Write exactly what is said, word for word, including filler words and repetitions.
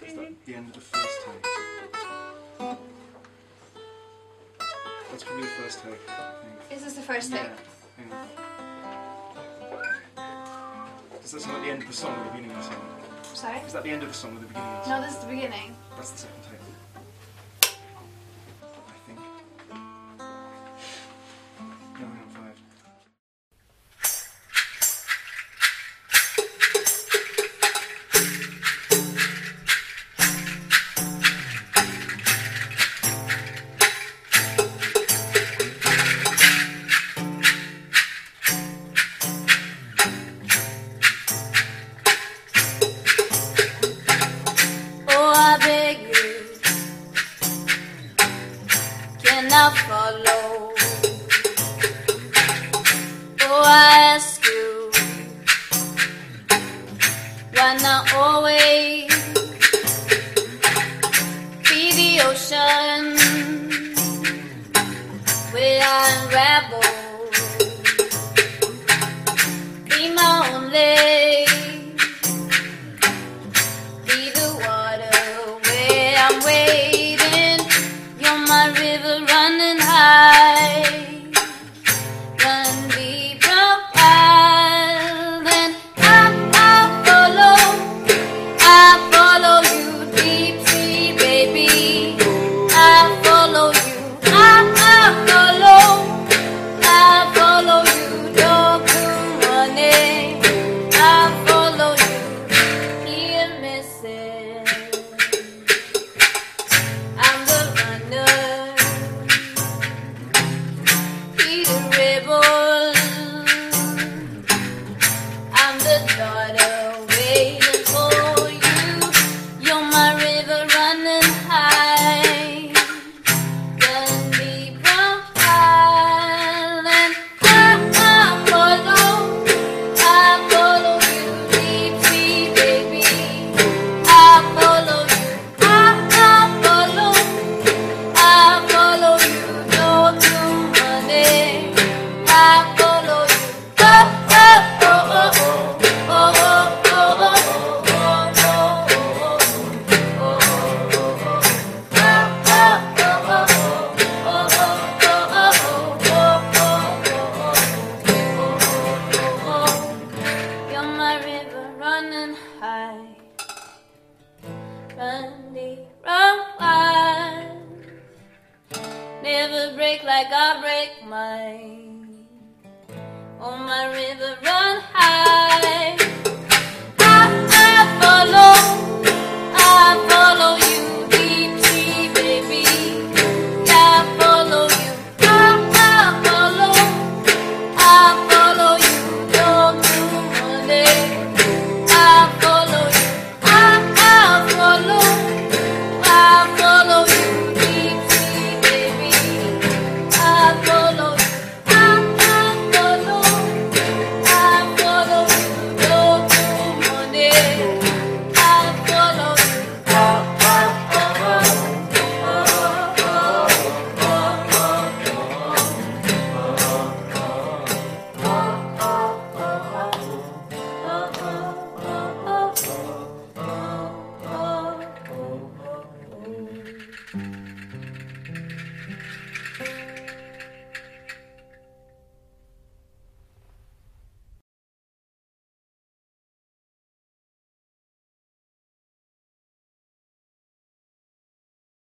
is that the end of the first take? That's probably the first take, I think. Is this the first take? Yeah. Hang on. Does that sound like the end of the song or the beginning of the song? Sorry? Is that the end of the song or the beginning of the song? No, this is the beginning. That's the second take. I think. No, hang on, five. Now follow. Oh, I ask you, why not always be the ocean where I unravel? Be my only, be the water where I'm waiting. You're my river running high, run deep, run wild, and I, I follow, I follow you deep sea, baby. I follow you, I, I follow, I follow you, dog to money. I follow you, here missing. I'm the runner. I'm the daughter waiting for you. You're my river running high, run deep, run wild, and I, I follow, I follow you deep sea, baby. I follow you, I, I follow, I follow you, no to money. I follow you. Oh, oh, oh, oh, oh, oh, oh, oh, oh. You're my river running high, run deep, run wide. Never break like I break mine. Oh, my river run high. I, I follow.